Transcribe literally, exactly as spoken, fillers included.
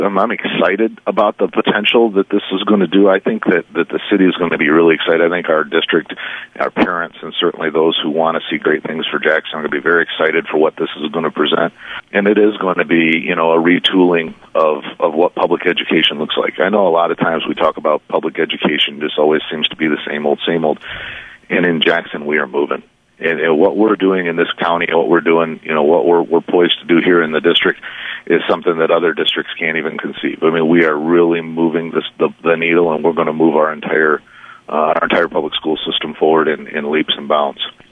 Um, I'm excited about the potential that this is going to do. I think that, that the city is going to be really excited. I think our district, our parents, and certainly those who want to see great things for Jackson are going to be very excited for what this is going to present. And it is going to be, you know, a retooling of, of what public education looks like. I know a lot of times we talk about public education just always seems to be the same old, same old. And in Jackson, we are moving. And, and what we're doing in this county, what we're doing, you know, what we're, we're poised to do here in the district is something that other districts can't even conceive. I mean, we are really moving this, the, the needle, and we're going to move our entire, uh, our entire public school system forward in, in leaps and bounds.